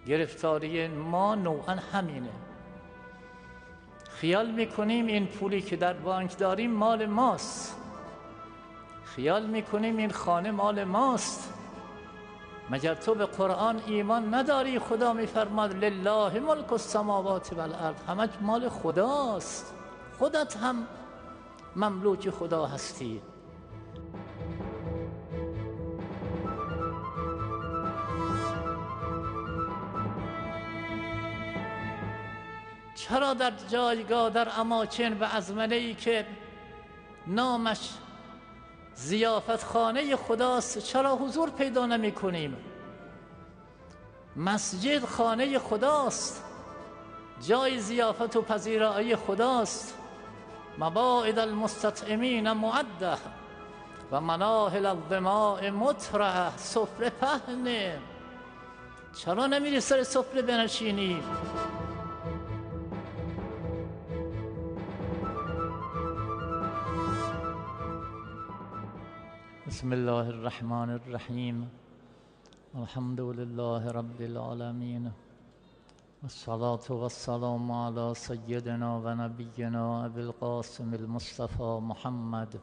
گرفتاری ما نوعا همینه. خیال میکنیم این پولی که در بانک داریم مال ماست، خیال میکنیم این خانه مال ماست. مگر تو به قرآن ایمان نداری؟ خدا میفرماد لله ملک السماوات والارض، همه مال خداست، خودت هم مملوک خدا هستی. چرا در جایگاه، در اماکن و ازمنه‌ای که نامش ضیافت خانه خداست چرا حضور پیدا نمی کنیم؟ مسجد خانه خداست، جای ضیافت و پذیرایی خداست. مواعد المستطعمین معده و مناهل الظماء مترعه، سفره پهنه، چرا نمیری سر سفره بنشینی؟ بسم الله الرحمن الرحیم. الحمد لله رب العالمین، والصلاة والسلام على سیدنا و نبینا ابی القاسم المصطفى محمد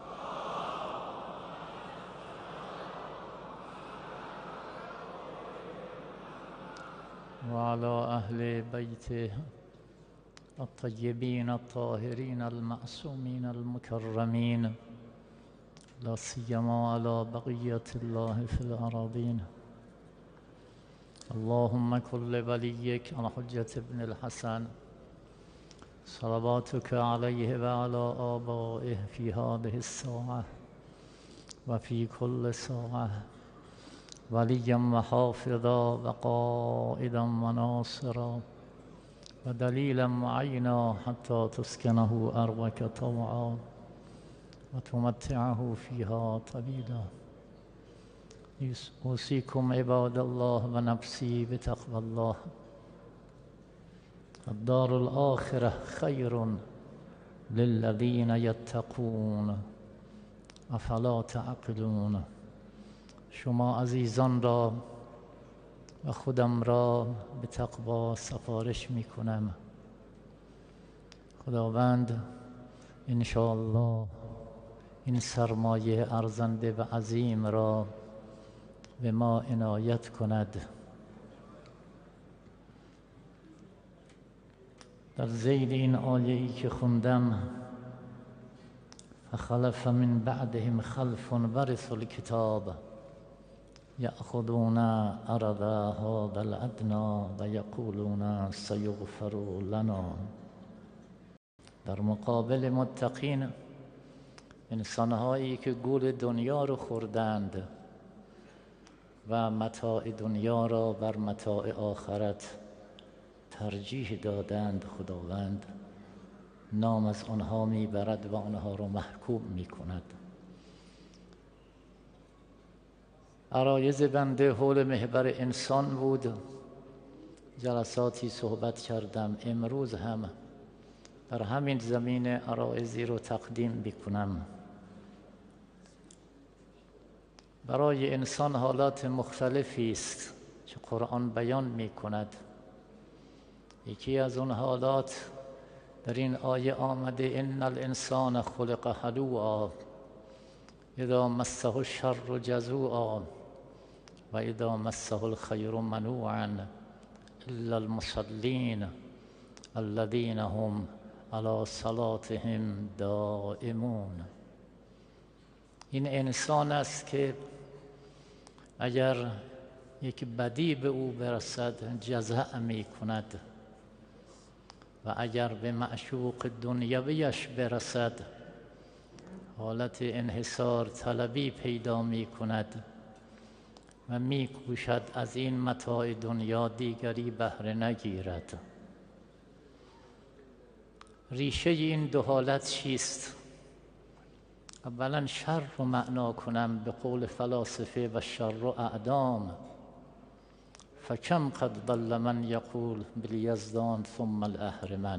و على اهل بیته الطیبین الطاهرین المعصومین المکرمین، لا سیما على بقیة الله فی الأراضین. اللهم كن لوليك الحجة بن الحسن صلواتك عليه وعلى آبائه في هذه الساعة وفي كل ساعة وليا وحافظا وقائدا وناصرا ودليلا معينا حتى تسكنه أرضك طوعا وتمتعه فيها طويلا. أوصيكم عباد الله ونفسي بتقوى الله. الدار الآخرة خير للذين يتقون افلا تعقلون. شما عزیزان را و خودم را به تقوا سفارش می کنم. خداوند انشاءالله این سرمایه ارزنده و عظیم را به ما عنایت کند. در ذیل این آیه‌ای که خوندم فخلف من بعدهم خلف ورثوا الکتاب یأخذون عرض هذا الأدنی و یقولون سیغفر لنا. در مقابل متقین، انسانهایی که گول دنیا رو خوردند و متاع دنیا را بر متاع آخرت ترجیح دادند، خداوند نام از آنها میبرد و آنها را محکوم میکند. عرایض بنده حول محور انسان بود، جلساتی صحبت کردم. امروز هم در همین زمین عرایضی رو تقدیم میکنم. برای انسان حالات مختلفی است که قرآن بیان میکند. یکی از اون حالات در این آیه آمده ان الانسان خلق هلوعا اذا مسه الشر جزوعا و اذا مسه الخیر منوعا الا المصلین الذین هم علی صلاتهم دائمون. این انسان است که اگر یک بدی به او برسد جزع می کند و اگر به معشوق دنیویش برسد حالت انحصار طلبی پیدا می کند و می کوشد از این متاع دنیا دیگری بهره نگیرد. ریشه این دو حالت چیست؟ اولا شر رو معنا کنم به قول فلاسفه و شر اعدام. فکم قد ضل من یقول بالیزدان ثم الاهرمن.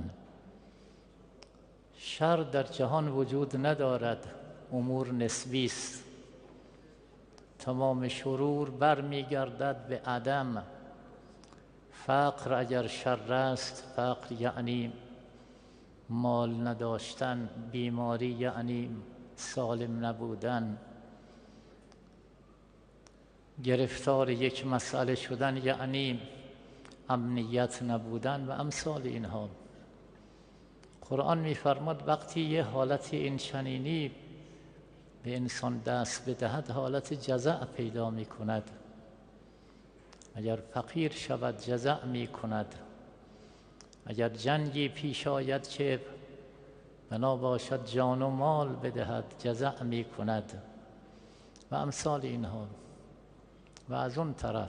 شر در جهان وجود ندارد، امور نسبی است. تمام شرور برمیگردد به عدم. فقر اگر شر است، فقر یعنی مال نداشتن، بیماری یعنی سالم نبودن، گرفتار یک مسئله شدن یعنی امنیت نبودن و امثال اینها. قرآن می‌فرماد وقتی یه حالت این چنینی به انسان دست بدهد حالت جزع پیدا می‌کند. اگر فقیر شود جزع می‌کند، اگر جنگی پیش آید که بنا باشد جان و مال بدهد جزع می‌کند و امثال اینها. و از اون طرف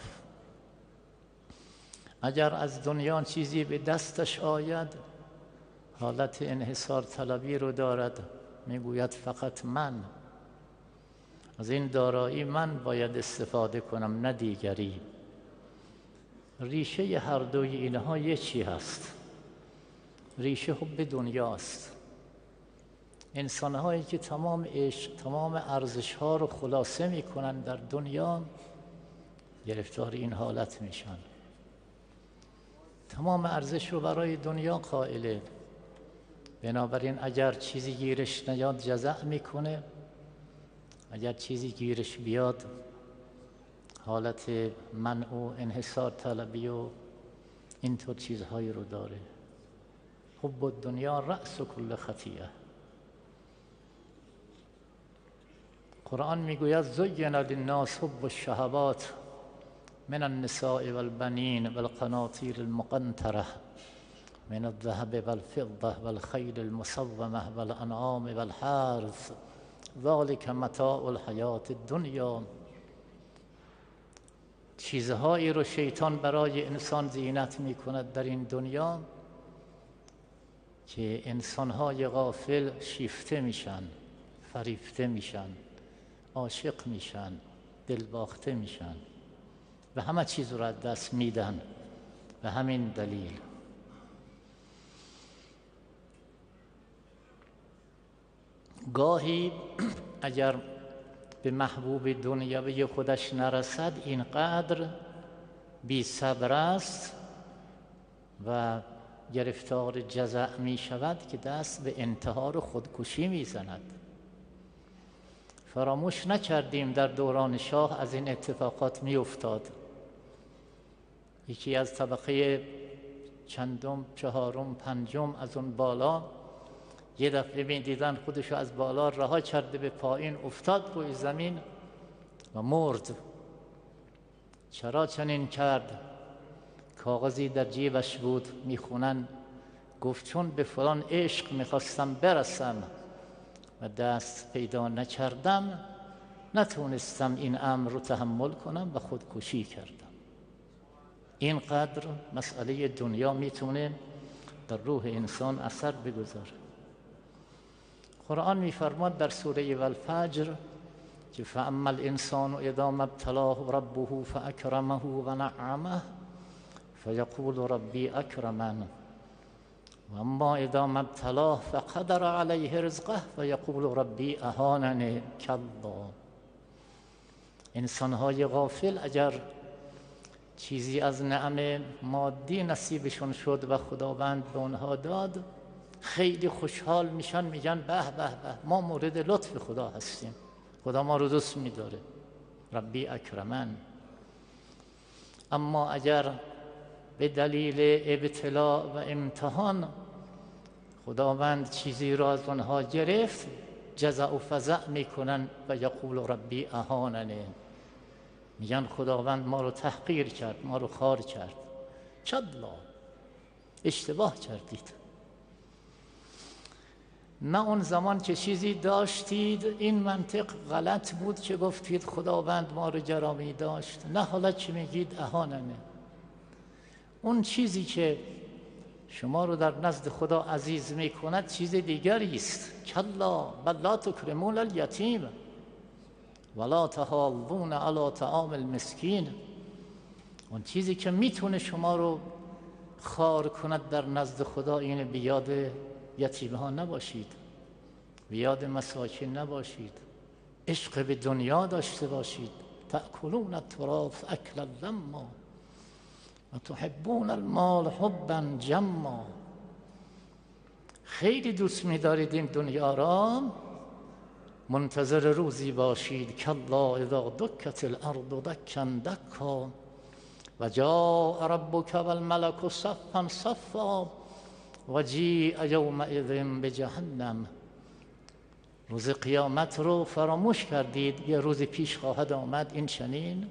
اگر از دنیا چیزی به دستش آید حالت انحصار طلبی رو دارد، میگوید فقط من از این دارایی من باید استفاده کنم نه دیگری. ریشه هر دوی اینها یکی هست، ریشه حب دنیاست. انسان‌هایی که تمام عشق، تمام ارزش‌ها رو خلاصه می‌کنن در دنیا گرفتار این حالت میشن. تمام ارزش رو برای دنیا قائله، بنابراین اگر چیزی گیرش نیاد جزع میکنه، اگر چیزی گیرش بیاد حالت منع و انحصار طلبی و اینطور چیزهایی رو داره. حب الدنیا رأس کل خطیئه. قرآن میگوید زین للناس حب الشهوات من النساء والبنین والقناطیر المقنطرة من الذهب والفضة والخيل المسومة والأنعام والحرث ذلك متاع الحیاة الدنیا. چیزهایی رو شیطان برای انسان زینت میکند در این دنیا که انسانهای غافل شیفته میشن، فریفته میشن، عاشق میشن، دلباخته میشن و همه چیز رو از دست میدن. و همین دلیل گاهی اگر به محبوب دنیوی خودش نرسد اینقدر بی صبر است و گرفتار جزع می شود که دست به انتحار و خودکشی می زند. فراموش نکردیم در دوران شاه از این اتفاقات می افتاد. یکی از طبقه چندم، چهارم، پنجم از اون بالا یه دفعه می دیدن خودشو از بالا رها کرده به پایین، افتاد روی زمین و مرد. چرا چنین کرد؟ کاغذی در جیبش بود، میخونن گفت چون به فلان عشق میخواستم برسم و دست پیدا نکردم نتونستم این امر رو تحمل کنم و خودکشی کردم. اینقدر مسئله دنیا میتونه در روح انسان اثر بگذاره. قرآن میفرماد در سوره والفجر که فاما الانسان اذا ما ابتلاه ربه فاکرمه و نعمه فیقول ربی اکرمن و اما اذا ما ابتلاه فقدر علیه رزقه فیقول ربی اهانن. کلا. انسانهای غافل اگر چیزی از نعم مادی نصیبشون شد و خداوند به اونها داد خیلی خوشحال میشن، میگن به به به ما مورد لطف خدا هستیم، خدا ما رو دوست میداره، ربی اکرمن. اما اگر به دلیل ابتلا و امتحان خداوند چیزی را از آنها گرفت جزع و فزع میکنن و یقول ربی اهاننه، میگن خداوند ما رو تحقیر کرد، ما رو خوار کرد. کلا، اشتباه کردید. نه اون زمان که چیزی داشتید این منطق غلط بود که گفتید خداوند ما رو گرامی داشت، نه حالا که میگید اهاننه. اون چیزی که شما رو در نزد خدا عزیز میکند چیز دیگری است. کلا بل لا تکرمون الیتیم ولا تحاضون علی طعام المسکین. اون چیزی که میتونه شما رو خوار کند در نزد خدا اینه بیاد یتیم ها نباشید، بیاد مساکین نباشید، عشق به دنیا داشته باشید. تأکلون التراث اکلا لما. و تحبون المال حبا جما. خیلی دوست می‌دارید این دنیا را، منتظر روزی باشید کلا اذا دکت الارض دکا دکا و جاء ربک والملک صفا صفا و جیء یومئذ بجهنم. روز قیامت رو فراموش کردید، یه روز پیش خواهد آمد. این چنین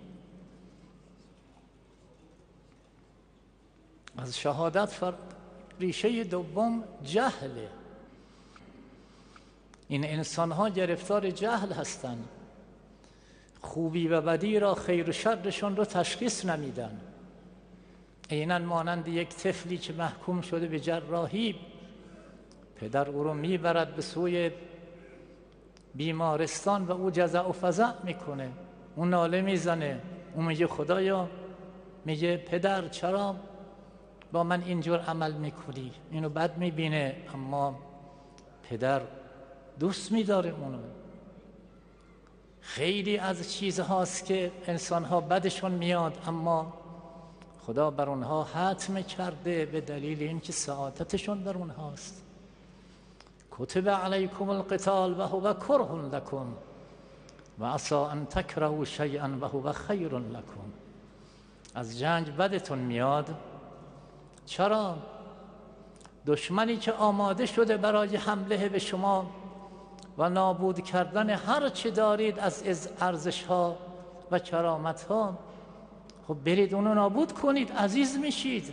از شهادت ریشه دوم جهله. این انسان ها گرفتار جهل هستند، خوبی و بدی را، خیر و شرشون رو تشخیص نمیدن. عیناً مانند یک طفلی که محکوم شده به جراحی، پدر او رو میبرد به سوی بیمارستان و او جزع و فزع میکنه، اون ناله میزنه، اون میگه خدایا، میگه پدر چرا با من اینجور عمل میکنی؟ اینو بد میبینه، اما پدر دوست میداره اونو. خیلی از چیزهاست که انسانها بدشون میاد، اما خدا بر اونها حتم کرده به دلیل اینکه سعادتشون بر اونهاست. کتب علیکم القتال و هو کره لکم و عسى ان تکرهوا شیئا و هو خیر لکم. از جنگ بدتون میاد. چرا؟ دشمنی که آماده شده برای حمله به شما و نابود کردن هر چی دارید از ارزش ها و کرامت ها، خب برید اونو نابود کنید، عزیز میشید.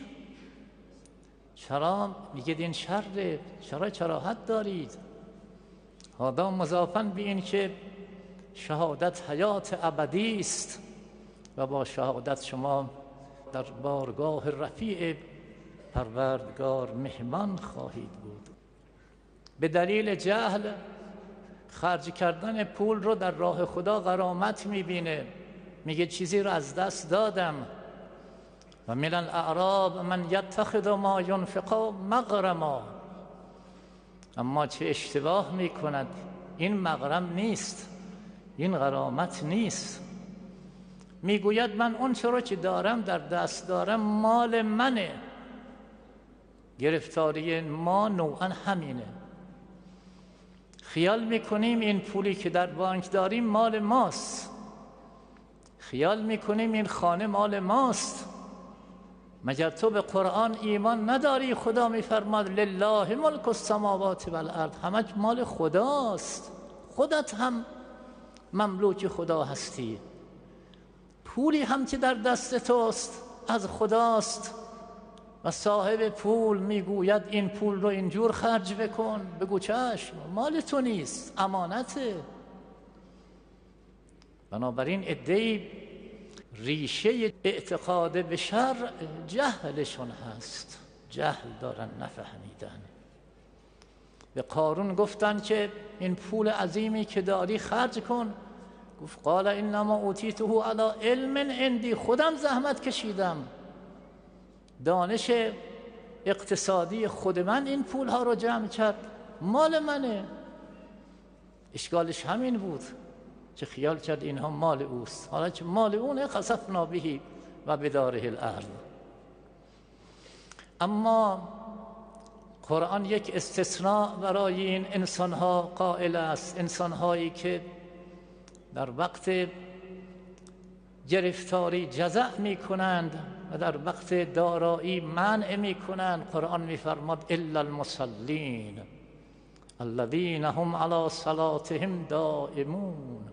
چرا میگید این شره؟ چرا کراهت دارید؟ هذا مضافاً به این که شهادت حیات ابدی است و با شهادت شما در بارگاه رفیع پروردگار مهمان خواهید بود. به دلیل جهل خرج کردن پول رو در راه خدا غرامت میبینه، میگه چیزی رو از دست دادم. و من الاعراب من یتخذ ما ینفق مغرما. اما چه اشتباه میکند، این مغرم نیست، این غرامت نیست. میگوید من اون چرا که دارم در دست دارم مال منه. گرفتاری ما نوعا همینه. خیال میکنیم این پولی که در بانک داریم مال ماست، خیال میکنیم این خانه مال ماست. مگر تو به قرآن ایمان نداری؟ خدا میفرماد لله ملک السماوات والارض، همه مال خداست. خودت هم مملوک خدا هستی. پولی هم که در دست توست از خداست و صاحب پول میگوید این پول رو اینجور خرج بکن، بگو چشم، مال تو نیست، امانته. بنابراین عده‌ای ریشه اعتقاد به شر جهلشون هست، جهل دارن، نفهمیدن. به قارون گفتن که این پول عظیمی که داری خرج کن، گفت قال انما اوتیته علی علم عندی، خودم زحمت کشیدم، دانش اقتصادی خود من این پول ها رو جمع کرد، مال منه. اشکالش همین بود که خیال کرد اینها مال اوست، حالا که مال اونه خسفنا به و بداره الارض. اما قرآن یک استثناء برای این انسانها قائل است، انسانهایی که در وقت گرفتاری جزع می کنند و در وقت دارایی منع می کنند. قرآن می فرماد الا المصلین الذین هم علی صلاتهم دائمون.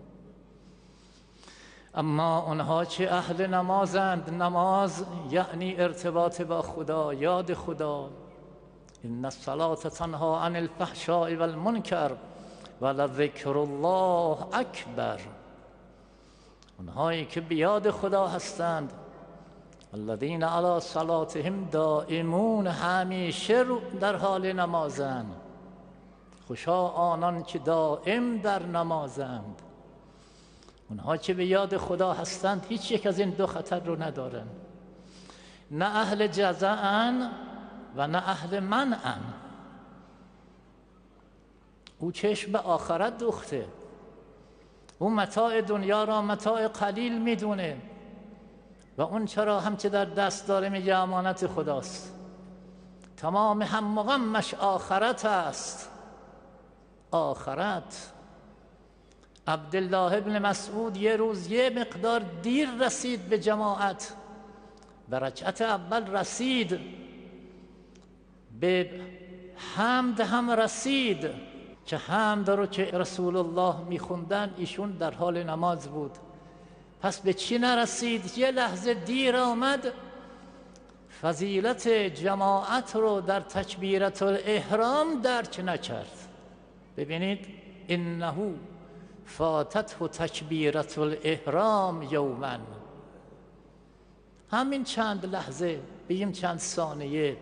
اما اونها که اهل نمازند، نماز یعنی ارتباط با خدا، یاد خدا. ان الصلاة تنها عن الفحشاء والمنکر ولذکر الله اکبر. اونهایی که به یاد خدا هستند، الذین علی صلاتهم دائمون، همیشه در حال نمازند. خوشا آنان که دائم در نمازند. اونها که به یاد خدا هستند هیچ یک از این دو خطر رو ندارن، نه اهل جزعن و نه اهل منعن. او چشم به آخرت دوخته، او متاع دنیا را متاع قلیل میدونه و اون چرا هم که در دست داره میگه امانت خداست. تمام هم و غمش آخرت است. آخرت. عبدالله ابن مسعود یه روز یه مقدار دیر رسید به جماعت، به رکعت اول رسید، به حمد هم رسید که حمد رو که رسول الله میخوندن ایشون در حال نماز بود. پس به چی نرسید؟ یه لحظه دیر آمد، فضیلت جماعت رو در تکبیرت الاحرام درک نکرد. ببینید انه فاتته تکبیرت الاحرام یوما. همین چند لحظه، بگیم چند ثانیه،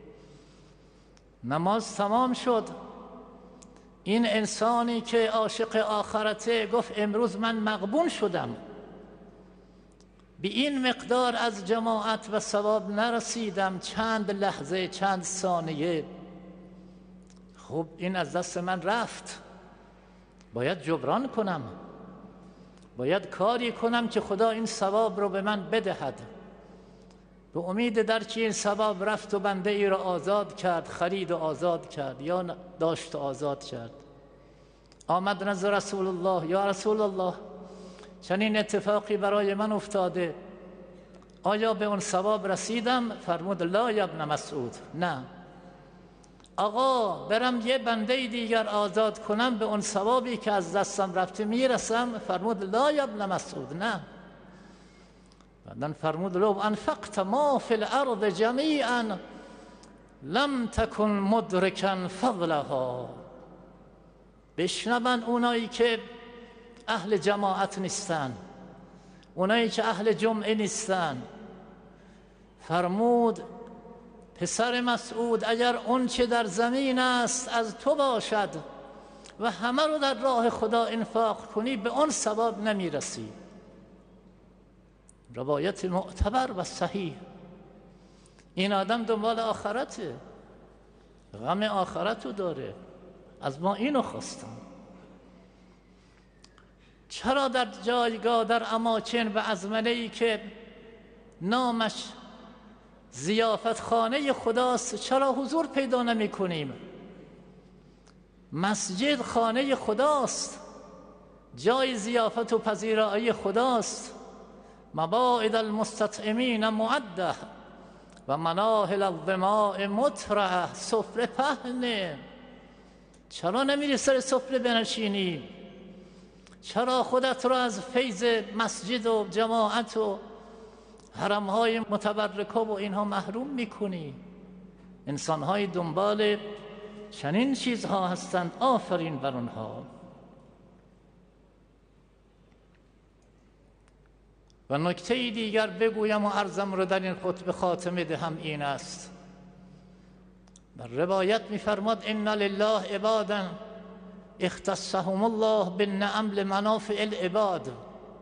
نماز تمام شد. این انسانی که عاشق آخرته گفت امروز من مغبون شدم، به این مقدار از جماعت و ثواب نرسیدم، چند لحظه، چند ثانیه. خب این از دست من رفت، باید جبران کنم، باید کاری کنم که خدا این ثواب رو به من بدهد. به امید درک این ثواب رفت و بنده ای را آزاد کرد، خرید و آزاد کرد یا داشت و آزاد کرد. آمد نزد رسول الله، یا رسول الله چنین اتفاقی برای من افتاده، آیا به اون ثواب رسیدم؟ فرمود لا یا ابن مسعود، نه. آقا برم یه بنده دیگر آزاد کنم به اون ثوابی که از دستم رفته میرسم؟ فرمود لا یا ابن مسعود، نه. بعدن فرمود لو انفقت ما فی الارض جمیعا لم تکن مدرکا فضلها. بشنون اونایی که اهل جماعت نیستن، اونایی که اهل جمعه نیستن. فرمود پسر مسعود اگر اون چه در زمین است از تو باشد و همه رو در راه خدا انفاق کنی به اون ثواب نمیرسی. روایت معتبر و صحیح. این آدم دنبال آخرته، غم آخرتو داره. از ما اینو خواستم. چرا در جایگاه، در اماکن و ازمنه‌ای که نامش ضیافت خانه خداست چرا حضور پیدا نمی کنیم؟ مسجد خانه خداست، جای ضیافت و پذیرایی خداست. مواعد المستطعمین معده و مناهل الظماء مترعه. سفره پهنه، چرا نمیری سر سفره بنشینی؟ چرا خودت رو از فیض مسجد و جماعت و حرمهای متبرکه و اینها محروم میکنی؟ انسانهای دنبال چنین چیزها هستند. آفرین بر اونها. و نکته دیگر بگویم و عرضم رو در این خطبه خاتمه دهم، این است. در روایت می‌فرماد ان لله عبادا اختصهم الله بالنعم لمنافع العباد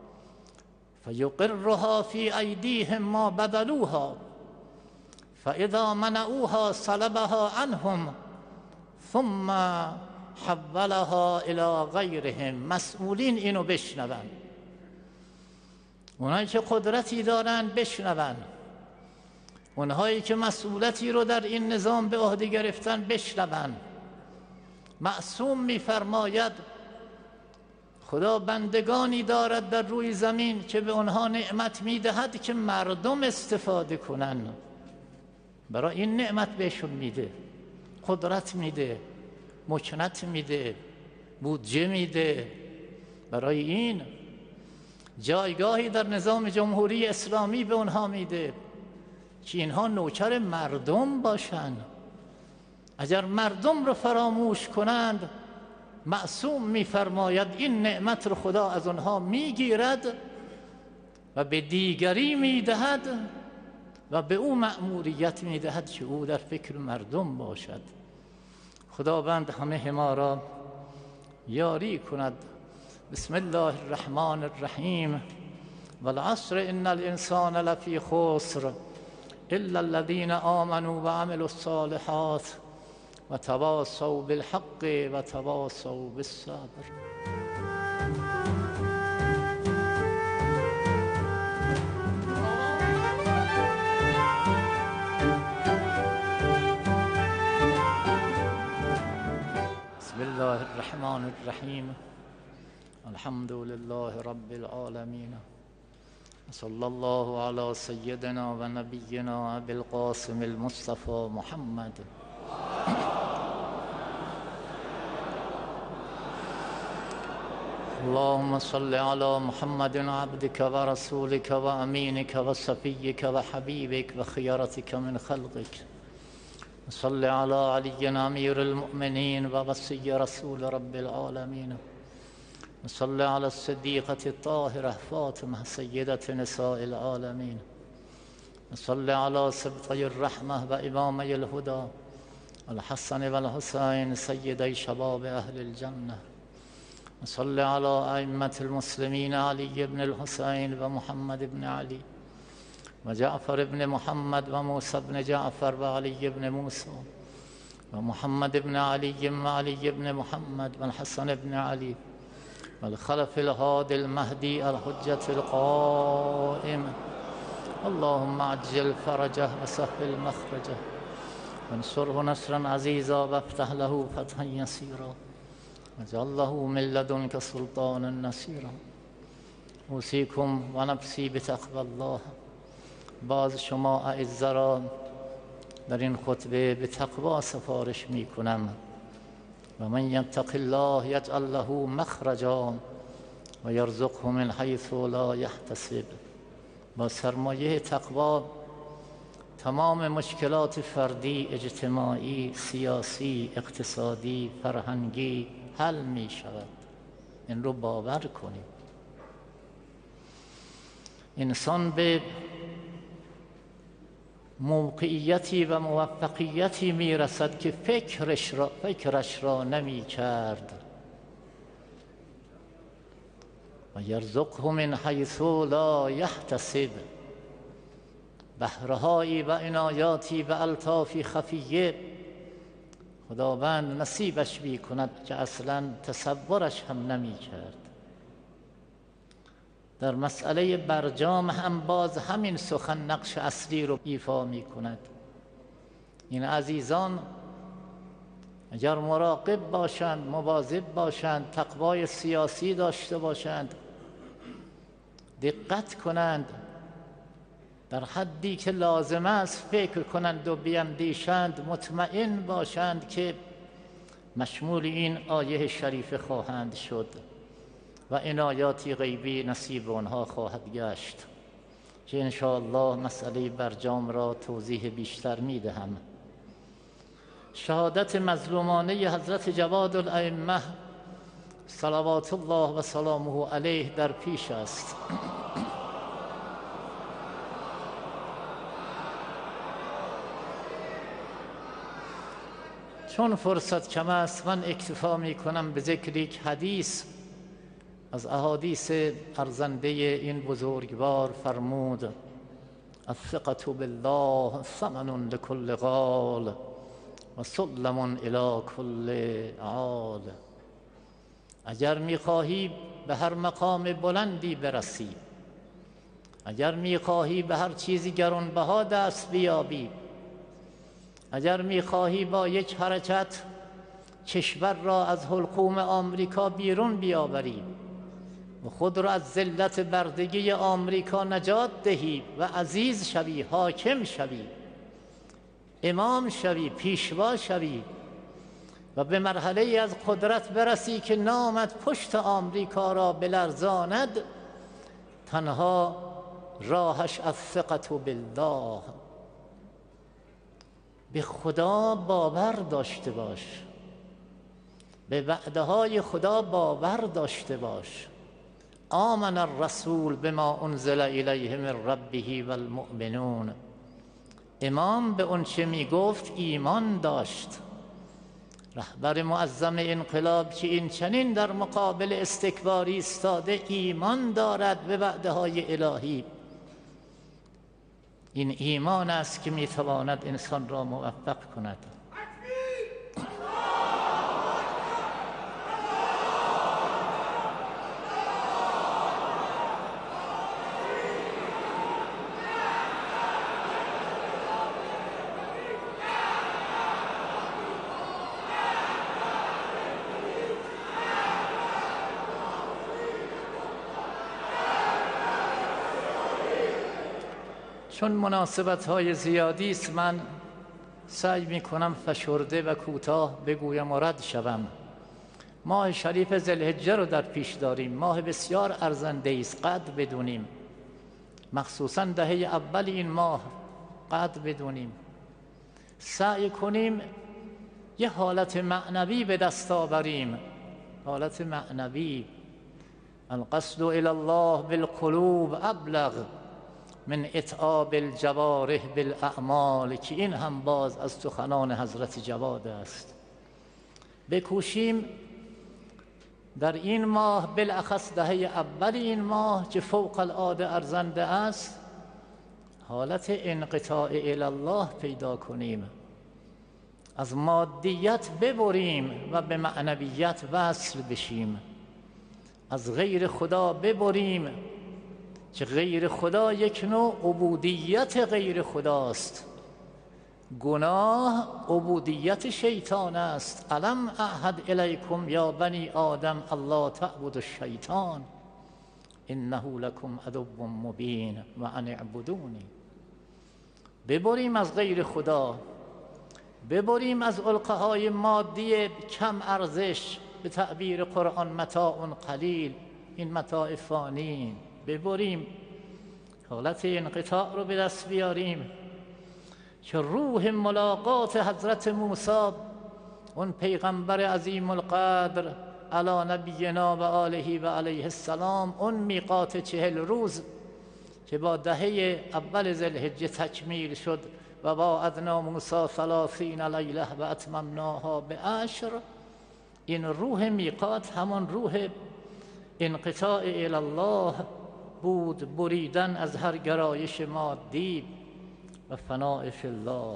فیقرها فی ایدیهم ما بذلوها فاذا منعوها صلبها عنهم ثم حولها الى غیرهم. مسئولین اینو بشنون، اونایی که قدرتی دارن بشنون، اونهایی که مسئولیتی رو در این نظام به عهده گرفتن بشنون. معصوم می‌فرماید خدا بندگانی دارد در روی زمین که به آنها نعمت میدهد که مردم استفاده کنن. برای این نعمت بهشون میده، قدرت میده، مکنت میده، بودجه میده. برای این جایگاهی در نظام جمهوری اسلامی به اونها میده که اینها نوکر مردم باشن. اگر مردم رو فراموش کنند، معصوم میفرماید این نعمت رو خدا از اونها میگیرد و به دیگری میدهد و به او مأموریت میدهد که او در فکر مردم باشد. خداوند همه ما را یاری کند. بسم الله الرحمن الرحیم. والعصر ان الانسان لفی خسر الا الذين آمنوا وعملوا الصالحات وتواصوا بالحق وتواصوا بالصبر. بسم الله الرحمن الرحیم. الحمد لله رب العالمین. صلی الله علی سیدنا و نبینا ابی القاسم المصطفى محمد. اللهم صل على محمد عبدك ورسولك وأمينك وصفيك وحبيبك وخيرتك من خلقك. صل على علي أمير المؤمنين ووصي رسول رب العالمين. صل على الصديقة الطاهرة فاطمة سيدة نساء العالمين. صل على سبطي الرحمة وإمامي الهدى الحسن والحسين سيدي شباب أهل الجنة. صل على أئمة المسلمين علي بن الحسين ومحمد بن علي وجعفر بن محمد وموسى بن جعفر وعلي بن موسى ومحمد بن علي وعلي بن محمد والحسن بن علي والخلف الهادي المهدي الحجة القائم. اللهم عجل فرجه وسهل مخرجه وانصره نصرا عزيزا وافتح له فتحا يسيرا وجعل له من لدنك سلطانا نصيرا. اوصيكم و نفسی بتقوی الله. باز شما اعزا را در این خطبه به تقوا سفارش می کنم. و من یتق الله یجعل له مخرجا و یرزقه من حیث لا یحتسب. با سرمایه تقوا تمام مشکلات فردی، اجتماعی، سیاسی، اقتصادی، فرهنگی حل می شود. این رو باور کنید. انسان به موقعیتی و موفقیتی می رسد که فکرش را نمی کرد. و یرزقه من حیث لا یحتسب. بهرهایی و عنایاتی و الطافی خفیه خداوند نصیبش می کند که اصلا تصورش هم نمی کرد. در مسئله برجام هم باز همین سخن نقش اصلی رو ایفا می کند. این عزیزان اگر مراقب باشند، مواظب باشند، تقوای سیاسی داشته باشند، دقت کنند، در حدی که لازم است فکر کنند و بیندیشند، مطمئن باشند که مشمول این آیه شریفه خواهند شد و عنایاتی غیبی نصیب آنها خواهد گشت که انشاءالله مسئله برجام را توضیح بیشتر می دهم. شهادت مظلومانه حضرت جواد الائمه صلوات الله و سلامه علیه در پیش است. چون فرصت کم است من اکتفا می کنم به ذکر یک حدیث از احادیث ارزنده این بزرگوار. فرمود الثقة بالله ثمن لكل غال و سلم الی کل عال. اگر میخواهی به هر مقام بلندی برسی، اگر میخواهی به هر چیزی گرانبها دست بیابی، اگر میخواهی با یک حرکت کشور را از حلقوم آمریکا بیرون بیاوری و خود را از ذلت بردگی آمریکا نجات دهی و عزیز شوی، حاکم شوی، امام شوی، پیشوا شوی و به مرحله از قدرت برسی که نامت پشت آمریکا را بلرزاند، تنها راهش از ثقة بالله. به خدا باور داشته باش، به وعده های خدا باور داشته باش. آمن الرسول بما انزل الیه من ربه والمؤمنون. امام به اون چه می گفت ایمان داشت. رهبر معظم انقلاب که این چنین در مقابل استکباری ایستاده ایمان دارد به وعده های الهی. این ایمان است که می تواند انسان را موفق کند. چون مناسبت های زیادی است من سعی می کنم فشرده و کوتاه بگویم و رد شوم. ماه شریف ذوالحجه رو در پیش داریم. ماه بسیار ارزنده است، قدر بدونیم، مخصوصا دهه اول این ماه قدر بدونیم. سعی کنیم یه حالت معنوی به دست آوریم، حالت معنوی. القصد الی الله بالقلوب ابلغ من اتعاب الجوارح بالاعمال، که این هم باز از سخنان حضرت جواد است. بکوشیم در این ماه، بالاخص دهه اول این ماه که فوق العاده ارزنده است، حالت انقطاع الی الله پیدا کنیم، از مادیت ببریم و به معنویت وصل بشیم، از غیر خدا ببریم که غیر خدا یک نوع عبودیت غیر خداست. گناه عبودیت شیطان است. الم اعهد الیکم یا بنی آدم الله تعبدوا الشیطان انه لکم عدو مبین و ان اعبدونی. ببریم از غیر خدا، ببریم از علقه‌های مادی کم ارزش، به تعبیر قرآن متاع قلیل، این متاع فانی، ببریم حالت انقطاع رو به دست بیاریم که روح ملاقات حضرت موسی، اون پیغمبر عظیم القدر علی نبینا و آله و علیه السلام، اون میقات 40 روز که با دهه اول ذوالحجه تکمیل شد و وعدنا موسی 30 لیله و اتممناها ب10، این روح میقات همان روح انقطاع الی الله بود، بریدن از هر گرایش مادی و فناء فی الله.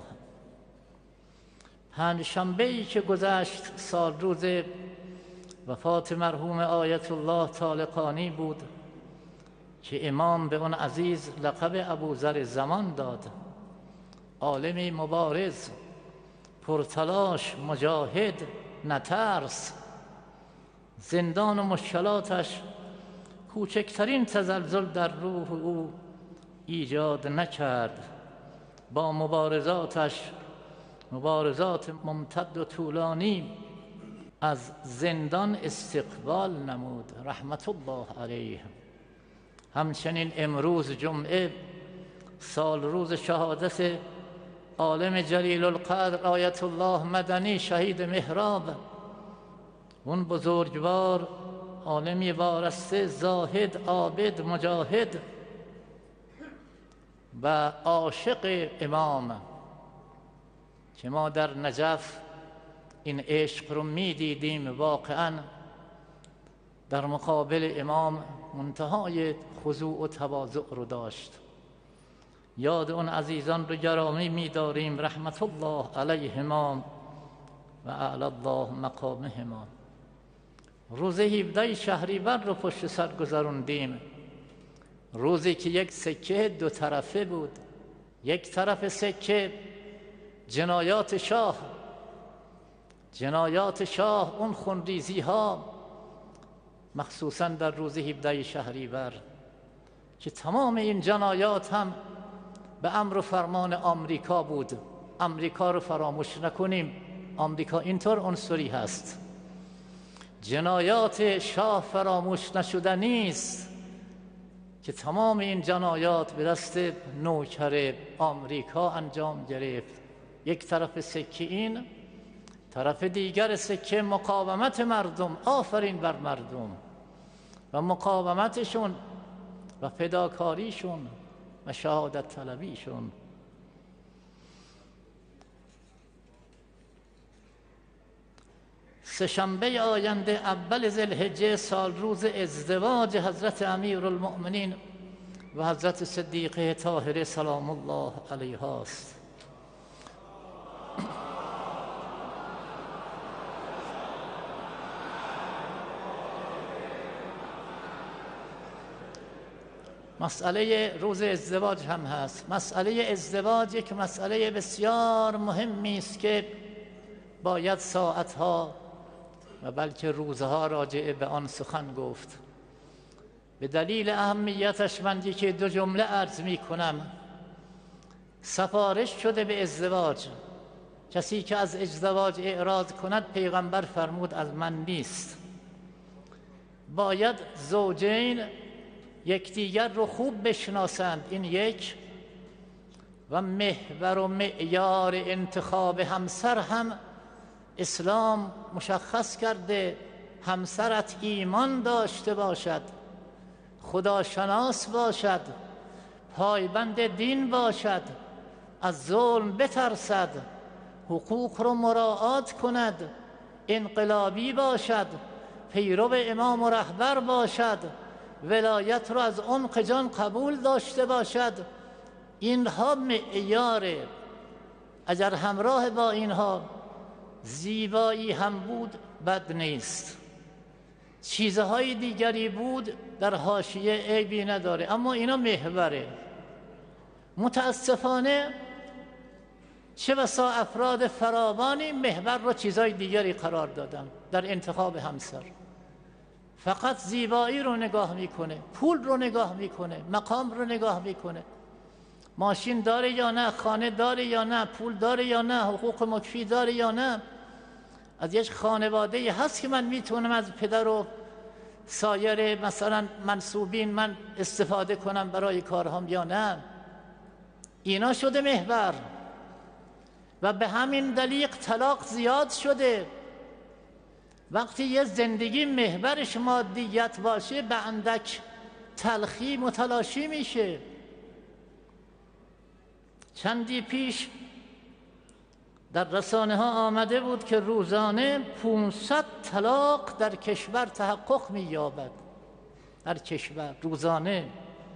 پنجشنبه‌ای که گذشت سال روز وفات مرحوم آیت الله طالقانی بود که امام به اون عزیز لقب ابوذر زمان داد. عالمی مبارز، پرتلاش، مجاهد، نترس. زندان و مشکلاتش کوچکترین تزلزل در روح او ایجاد نکرد. با مبارزات ممتد و طولانی از زندان استقبال نمود، رحمت الله علیه. همچنین امروز جمعه سال روز شهادت عالم جلیل القدر آیت الله مدنی شهید محراب، اون بزرگوار، عالمی وارسته، زاهد، عابد، مجاهد و عاشق امام، که ما در نجف این عشق رو می دیدیم. واقعا در مقابل امام منتهای خضوع و تواضع رو داشت. یاد اون عزیزان رو گرامی می داریم، رحمت الله علیهما و اعلی الله مقامهما. روز 17 شهریور رو پشت سر گذروندیم، روزی که یک سکه دو طرفه بود. یک طرف سکه جنایات شاه، اون خونریزی ها، مخصوصا در روز 17 شهریور، که تمام این جنایات هم به امر و فرمان آمریکا بود. آمریکا رو فراموش نکنیم، آمریکا اینطور عنصری هست. جنایات شاه فراموش نشدنی است که تمام این جنایات به دست نوکر آمریکا انجام گرفت. یک طرف سکه این، طرف دیگر سکه مقاومت مردم. آفرین بر مردم و مقاومتشون و فداکاریشون و شهادت طلبیشون. سه‌شنبه آینده اول ذوالحجه سال روز ازدواج حضرت امیرالمؤمنین و حضرت صدیقه طاهره سلام الله علیها است. مسئله روز ازدواج هم هست. مسئله ازدواج یک مسئله بسیار مهمی است که باید ساعتها و بلکه روزها راجع به آن سخن گفت. به دلیل اهمیتش من یکی دو جمله عرض می کنم. سفارش شده به ازدواج. کسی که از ازدواج اعراض کند پیغمبر فرمود از من نیست. باید زوجین یکدیگر رو خوب بشناسند، این یک. و محور و معیار انتخاب همسر هم اسلام مشخص کرده. همسرت ایمان داشته باشد، خداشناس باشد، پایبند دین باشد، از ظلم بترسد، حقوق رو مراعات کند، انقلابی باشد، پیرو امام و رهبر باشد، ولایت رو از عمق جان قبول داشته باشد. اینها معیاره. اگر همراه با اینها زیبایی هم بود بد نیست، چیزهای دیگری بود در حاشیه عیبی نداره، اما اینا محوره. متاسفانه چه بسا افراد فراوانی محور رو چیزهای دیگری قرار دادن در انتخاب همسر. فقط زیبایی رو نگاه میکنه، پول رو نگاه میکنه، مقام رو نگاه میکنه، ماشین داره یا نه، خانه داره یا نه، پول داره یا نه، حقوق مکفی داره یا نه. از یک خانواده هست که من میتونم از پدر و سایر مثلا منسوبین من استفاده کنم برای کارهام یا نه. اینا شده محور و به همین دلیل طلاق زیاد شده. وقتی یه زندگی محورش مادیت باشه به اندک تلخی متلاشی میشه. چندی پیش در رسانه ها آمده بود که روزانه 500 طلاق در کشور تحقق می‌یابد. در کشور روزانه،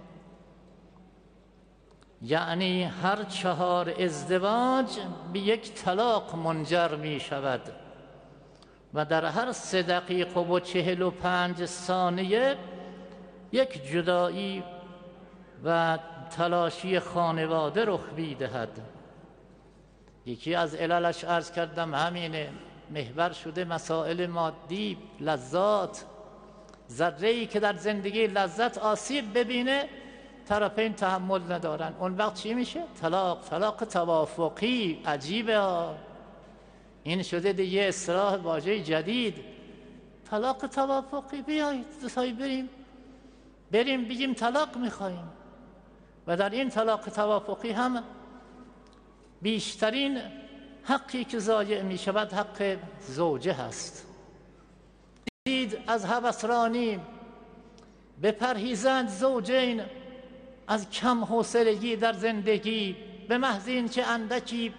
یعنی هر 4 ازدواج به یک طلاق منجر می شود و در هر 3 دقیقه و 45 ثانیه یک جدایی و تلاشی خانواده رخ می‌دهد. یکی از عللش عرض کردم همینه، محور شده مسائل مادی، لذات. ذره‌ای که در زندگی لذت آسیب ببینه طرفین تحمل ندارن، اون وقت چی میشه؟ طلاق توافقی. عجیبه ها، این شده دیگه اصطلاح واژه جدید، طلاق توافقی. بیایید دوستای بریم بگیم طلاق میخوایم. و در این طلاق توافقی هم بیشترین حقی که ضایع می شود حق زوجه هست. دید از هوسرانی بپرهیزند زوجین از کم حوصلگی در زندگی، به محض این که اندکی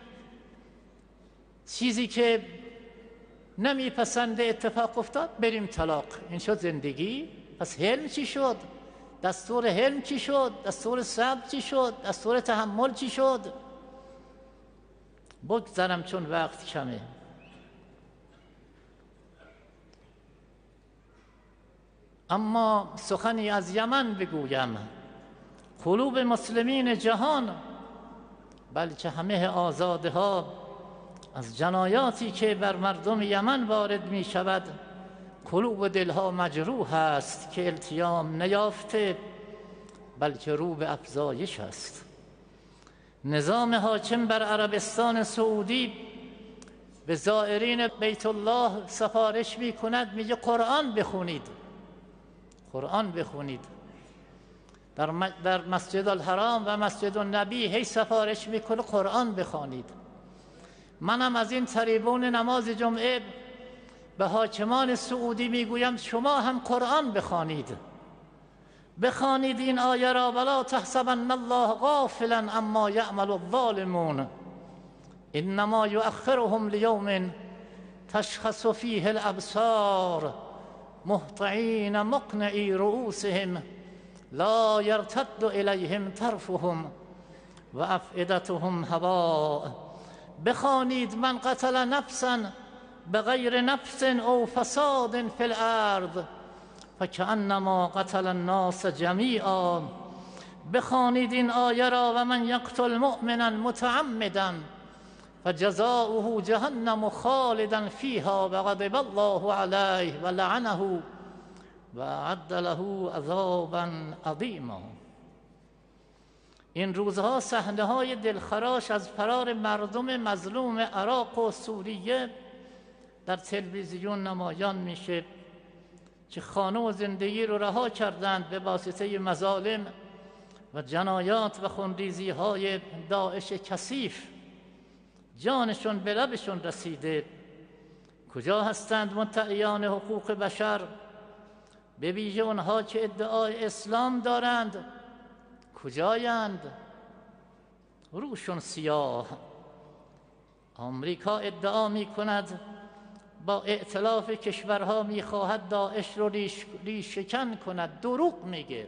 چیزی که نمیپسنده اتفاق افتاد بریم طلاق. این شد زندگی. پس حلم چی شد؟ دستور حلم چی شد؟ دستور صبر چی شد؟ دستور تحمل چی شد؟ بگذارم چون وقت کمه. اما سخنی از یمن بگویم. قلوب مسلمین جهان، بلکه همه آزاده ها، از جنایاتی که بر مردم یمن وارد می شود قلوب دلها مجروح است که التیام نیافته، بلکه رو به افزایش است. نظام حاکم بر عربستان سعودی به زائرین بیت الله سفارش می کند، میگه قرآن بخونید، قرآن بخونید. در مسجد الحرام و مسجد النبی هی سفارش میکنه قرآن بخوانید. منم از این تریبون نماز جمعه به حاکمان سعودی میگویم شما هم قرآن بخوانید، بخوانید این آیه را: ولا تحسبن الله غافلا عما یعمل الظالمون انما یؤخرهم لیوم تشخص فیه الابصار مهطعین مقنعی رؤوسهم لا یرتد الیهم طرفهم و افئدتهم هواء. بخوانید: من قتل نفسا بغیر نفس او فساد فی الارض فکأنما قتل الناس جمیعا. بخوانید این آیه را: و من یقتل مؤمنا متعمدا فجزاؤه جهنم خالدا فیها وغضب الله علیه ولعنه و اعد له عذابا عظیما. این روزها صحنه‌های دلخراش از فرار مردم مظلوم عراق و سوریه در تلویزیون نمایان میشه که خانه و زندگی رو رها کردند به واسطه مظالم و جنایات و خونریزی‌های داعش کثیف. جانشون به لبشون رسیده. کجا هستند مدعیان حقوق بشر؟ به ویژه اونها که ادعای اسلام دارند کجایند؟ روشون سیاه. آمریکا ادعا می کند با ائتلاف کشورها می خواهد داعش رو ریشه‌کن کند. دروغ میگه.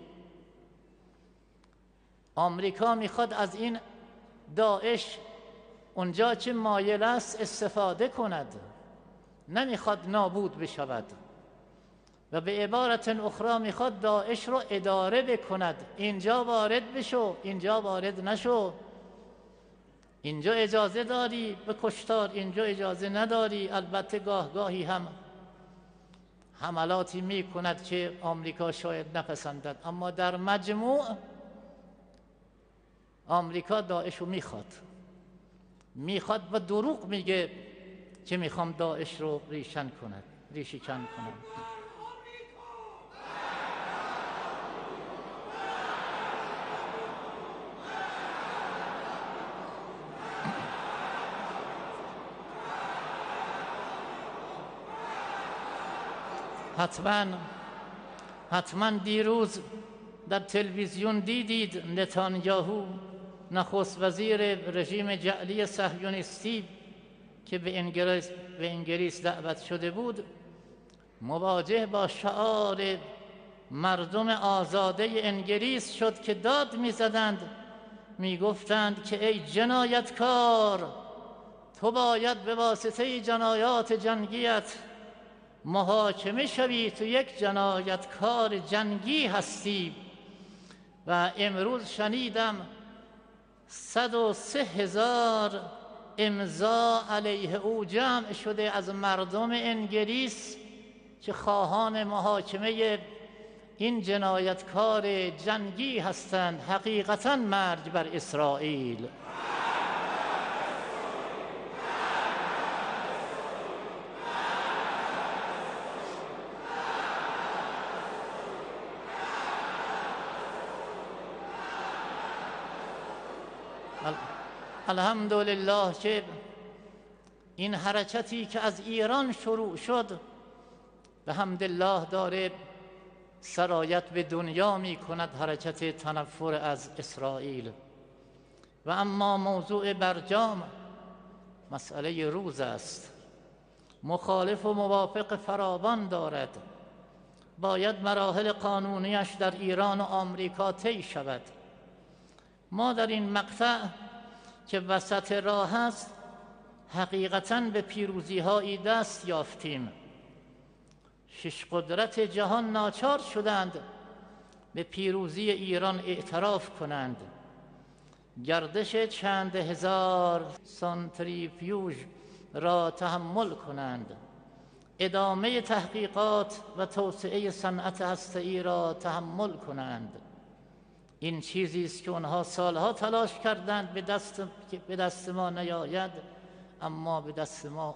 آمریکا میخواد از این داعش اونجا که مایل است استفاده کند، نمیخواد نابود بشود. و به عبارت اخرى میخواد داعش رو اداره بکند. اینجا وارد بشو، اینجا وارد نشو، اینجا اجازه داری به کشتار، اینجا اجازه نداری. البته گاهی هم حملاتی میکند که آمریکا شاید نپسندد، اما در مجموع آمریکا داعش رو میخواد و دروغ میگه که میخوام داعش رو ریشه‌کن کنم. حتما دیروز در تلویزیون دیدید نتانیاهو، نخست وزیر رژیم جعلی صهیونیستی که به انگلیس دعوت شده بود، مواجه با شعار مردم آزاده انگلیس شد که داد می‌زدند، می‌گفتند که ای جنایتکار، تو باید به واسطه جنایات جنگیت محاکمه شوی، تو یک جنایتکار جنگی هستی. و امروز شنیدم 103,000 امضا علیه او جمع شده از مردم انگلیس که خواهان محاکمه این جنایتکار جنگی هستند. حقیقتاً مرگ بر اسرائیل. الحمدلله که این حرکتی که از ایران شروع شد به حمدالله داره سرایت به دنیا می کند، حرکت تنفر از اسرائیل. و اما موضوع برجام مسئله روز است. مخالف و موافق فراوان دارد. باید مراحل قانونیش در ایران و آمریکا طی شود. ما در این مقطع که وسط راه است حقیقتاً به پیروزی‌هایی دست یافتیم. 6 قدرت جهان ناچار شدند به پیروزی ایران اعتراف کنند. گردش چند هزار سانتریفیوژ را تحمل کنند. ادامه تحقیقات و توسعه صنعت هسته‌ای را تحمل کنند. این چیزی است که آنها سالها تلاش کردند به دست ما نیاید، اما به دست ما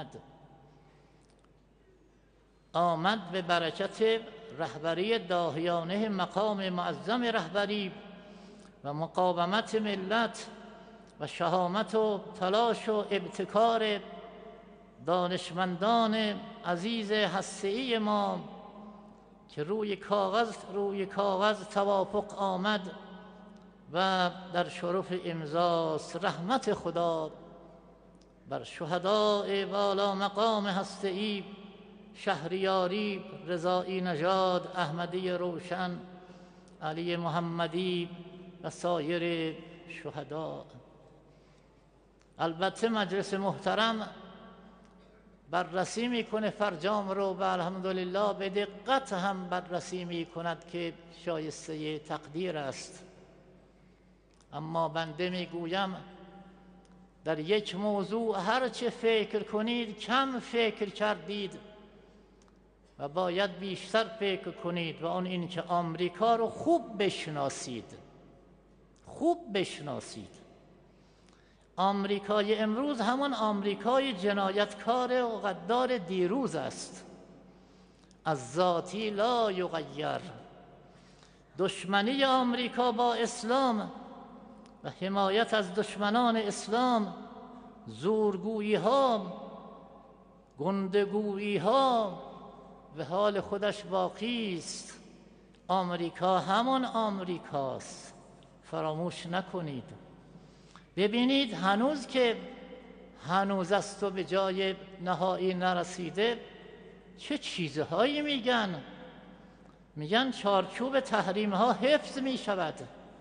آمد به برکت رهبری داهیانه مقام معظم رهبری و مقاومت ملت و شهامت و تلاش و ابتکار دانشمندان عزیز هسته‌ای ما که روی کاغذ توافق آمد و در شرف امضاست. رحمت خدا بر شهداء والا مقام هسته‌ای شهریاری، رضایی نژاد، احمدی روشن، علی محمدی و سایر شهدا. البته مجلس محترم بررسی میکنه فرجام رو و الحمدلله به دقت هم بررسی میکند که شایسته تقدیر است. اما بنده میگویم در یک موضوع هر چه فکر کنید کم فکر کردید و باید بیشتر فکر کنید، و آن این که آمریکا رو خوب بشناسید. خوب بشناسید. آمریکای امروز همان آمریکای جنایتکار و غدار دیروز است. از ذاتی لا یغیر. دشمنی آمریکا با اسلام و حمایت از دشمنان اسلام، زورگویی ها، گندگویی ها به حال خودش باقی است. آمریکا همان آمریکاست، فراموش نکنید. ببینید هنوز است و به جای نهایی نرسیده چه چیزهایی میگن چارچوب تحریم ها حفظ می شود.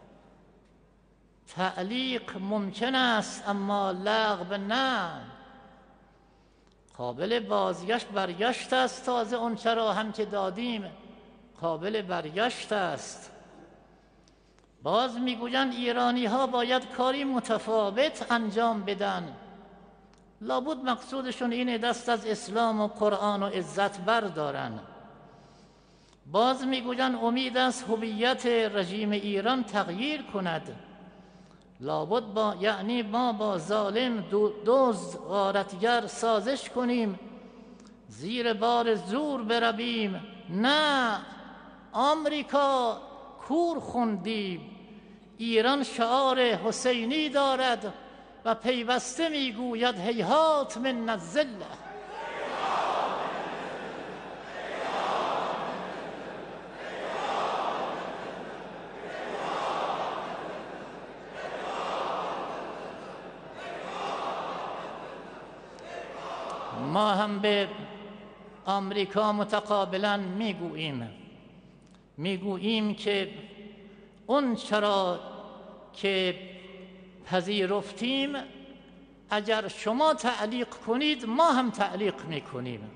تعلیق ممکن است اما لغو نه. قابل برگشت است. تازه اون چرا هم که دادیم قابل برگشت است. باز میگویند ایرانی ها باید کاری متفاوت انجام بدن. لابد مقصودشون اینه دست از اسلام و قرآن و عزت بردارن. باز میگویند امید است هویت رژیم ایران تغییر کند. لابد یعنی ما با ظالم دزد غارتگر سازش کنیم، زیر بار زور برویم. نه، آمریکا کور خوندیم. ایران شعار حسینی دارد و پیوسته میگوید هیهات من الذله. ما هم به آمریکا متقابلا میگوییم که اون چرا که پذیرفتیم اگر شما تعلیق کنید ما هم تعلیق میکنیم.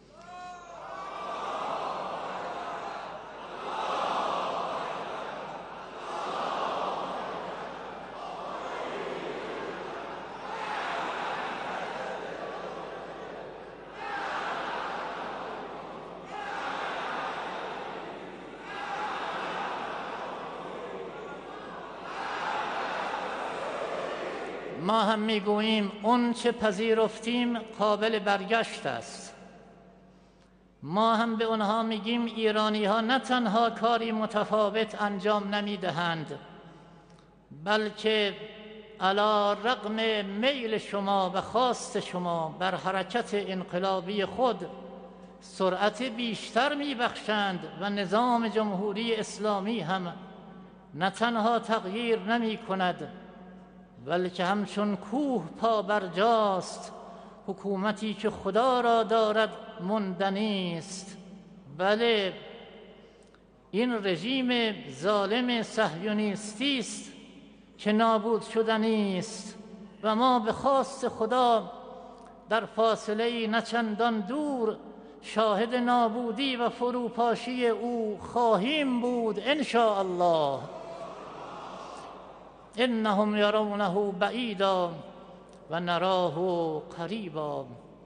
ما هم میگوییم اون چه پذیرفتیم قابل برگشت است. ما هم به اونها میگیم ایرانی ها نه تنها کاری متفاوت انجام نمیدهند، بلکه علی رغم میل شما و خواست شما بر حرکت انقلابی خود سرعت بیشتر میبخشند و نظام جمهوری اسلامی هم نه تنها تغییر نمی کند بلکه همچون کوه پا برجاست. حکومتی که خدا را دارد ماندنی است. بله، این رژیم ظالم صهیونیستی است که نابود شدنی است و ما به خواست خدا در فاصله نه چندان دور شاهد نابودی و فروپاشی او خواهیم بود ان شاء الله. انهم یرونه بعیدا و نراه قریبا.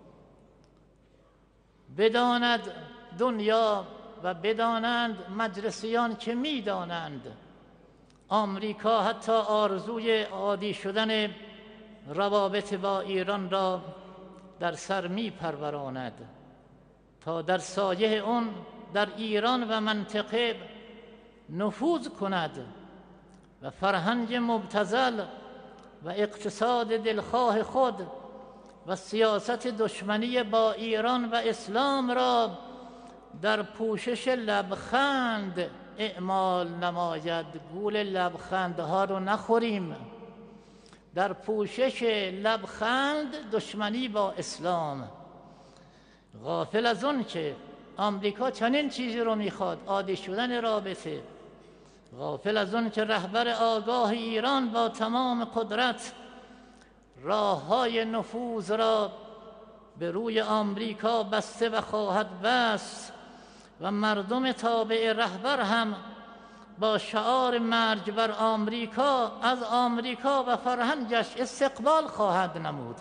بداند دنیا و بدانند مجلسیان که میدانند آمریکا حتی آرزوی عادی شدن روابط با ایران را در سر میپروراند تا در سایه اون در ایران و منطقه نفوذ کند و فرهنگ مبتذل و اقتصاد دلخواه خود و سیاست دشمنی با ایران و اسلام را در پوشش لبخند اعمال نماید. گول لبخندها رو نخوریم. در پوشش لبخند دشمنی با اسلام، غافل از اون که آمریکا چنین چیزی رو میخواد، عادی شدن رابطه. غافل از اون که رهبر آگاه ایران با تمام قدرت راه‌های نفوذ را به روی آمریکا بسته و خواهد بست و مردم تابع رهبر هم با شعار مرگ بر آمریکا از آمریکا و فرهنگش استقبال خواهد نمود.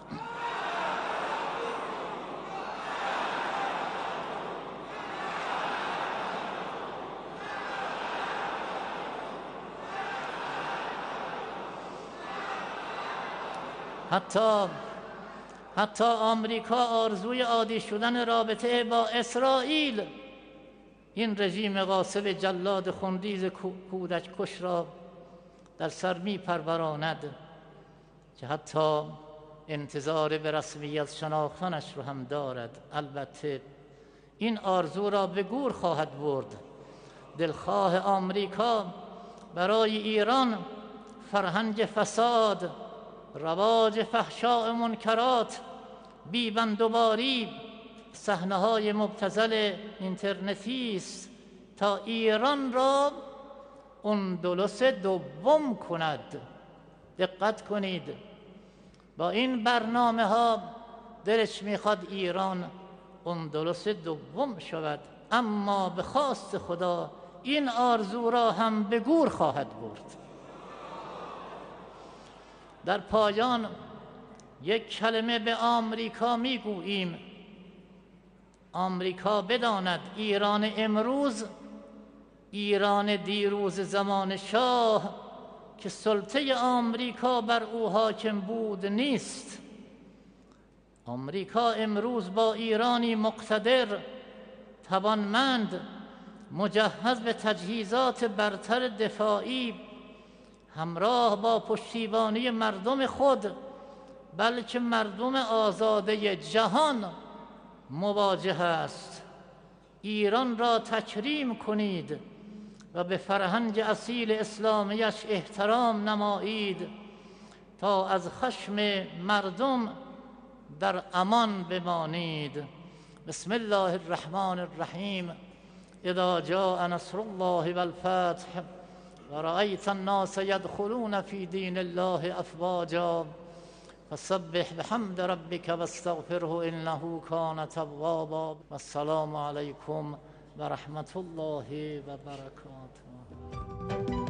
حتی آمریکا آرزوی عادی شدن رابطه با اسرائیل، این رژیم غاصب جلاد خونریز کودک کش را در سر می پروراند که حتی انتظار به رسمیت شناختنش رو هم دارد. البته این آرزو را به گور خواهد برد. دلخواه آمریکا برای ایران فرهنگ فساد، رواج فحشاء منکرات، بیبندوباری، صحنه‌های مبتذل اینترنتی است تا ایران را اندلس دوم کند. دقت کنید، با این برنامه ها دلش میخواد ایران اندلس دوم شود، اما به خواست خدا این آرزو را هم به گور خواهد برد. در پایان یک کلمه به آمریکا میگوییم: آمریکا بداند ایران امروز، ایران دیروز زمان شاه که سلطه آمریکا بر او حاکم بود نیست. آمریکا امروز با ایرانی مقتدر، توانمند، مجهز به تجهیزات برتر دفاعی، همراه با پشتیبانی مردم خود بلکه مردم آزاده جهان مواجه است. ایران را تکریم کنید و به فرهنگ اصیل اسلامیش احترام نمایید تا از خشم مردم در امان بمانید. بسم الله الرحمن الرحیم. اذا جاء نصر الله والفتح ورأيت الناس يدخلون في دين الله أفواجا فسبح بحمد ربك واستغفره إنه كان توابا. والسلام عليكم ورحمة الله وبركاته.